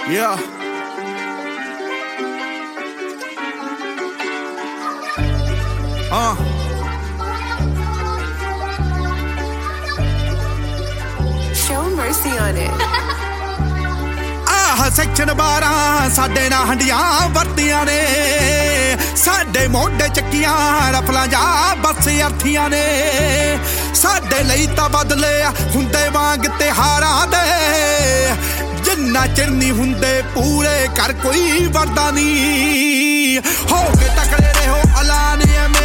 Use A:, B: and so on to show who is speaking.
A: Yeah.
B: Show mercy on it.
A: Section 12 ਸਾਡੇ ਨਾਲ ਹੰਡੀਆਂ ਵਰਤੀਆਂ ਨੇ, ਸਾਡੇ ਮੋਢੇ ਚੱਕੀਆਂ ਰਫਲਾਂ ਜਾ ਬੱਸ ਅਰਥੀਆਂ ਨੇ। ਸਾਡੇ ਲਈ ਤਾਂ ਬਦਲੇ ਹੁੰਦੇ ਵਾਂਗ ਤਿਉਹਾਰਾਂ ਦੇ, ਜਿੰਨਾ ਚਿਰ ਨਹੀਂ ਹੁੰਦੇ ਪੂਰੇ ਕਰ ਕੋਈ ਵਰਦਾ ਨਹੀਂ। ਹੋ ਕੇ ਤਕੜੇ ਰਹੋ ਐਲਾਨ